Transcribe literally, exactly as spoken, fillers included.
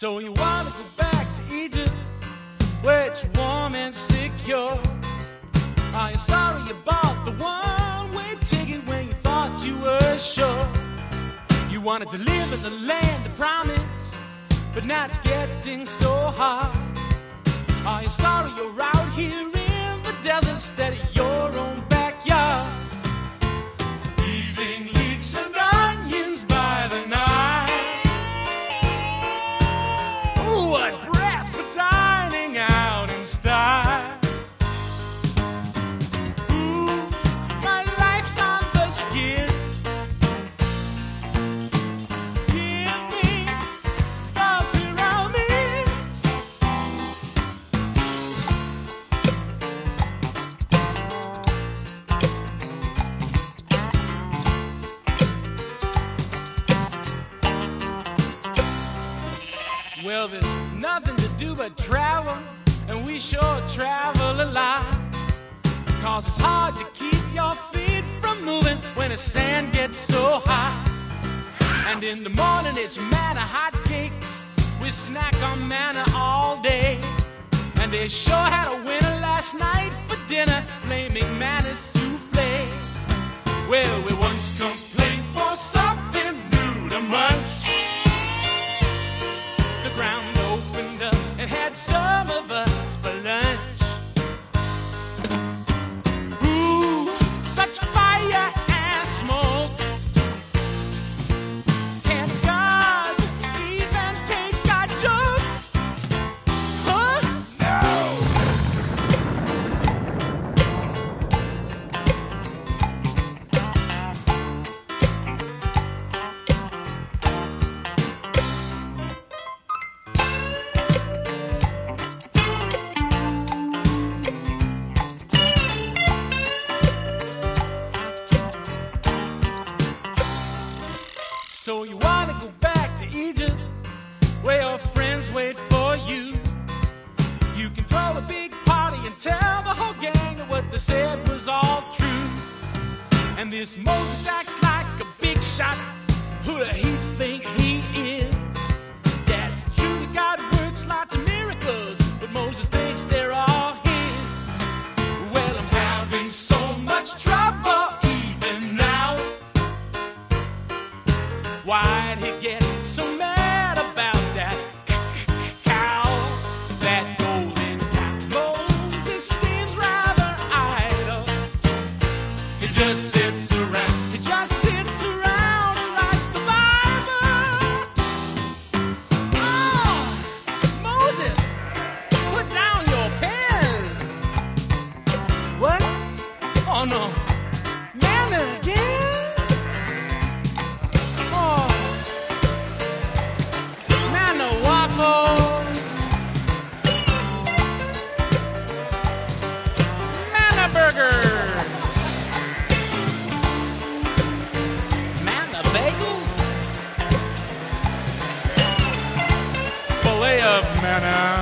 So you wanna go back to Egypt, where it's warm and secure? Are you sorry about the one-way ticket when you thought you were sure? You wanted to live in the land of promise, but now it's getting so hard. Are you sorry you're out here in the desert instead of your own backyard? Eating leeks and onions by the night. Ooh, what breath for dining out in style. Ooh, my life's on the skids. Give me the pyramids. Well, there's nothing to do but travel, and we sure travel a lot. Cause it's hard to keep your feet from moving when the sand gets so hot. And in the morning it's manna hot cakes. We snack on manna all day. And they sure had a winner last night for dinner, flaming manna's souffle. Well, we once complained for something new to munch. The ground opened up and had some of us for lunch. Ooh, such fire and smoke. Can't God even take our joke? Huh? So you wanna go back to Egypt, where your friends wait for you. You can throw a big party and tell the whole gang that what they said was all true. And this Moses acts like a big shot. Who do he think he is? Yeah, it's true that God works lots of miracles, but Moses thinks they're all his. Well, I'm having so much trouble even now. Why'd he get so mad about that cow? That golden cow to Moses seems rather idle. He just sits around, he just sits around and writes the Bible. Oh, Moses, put down your pen. What? Oh no, manna again? Manna burgers, manna bagels, fillet of manna.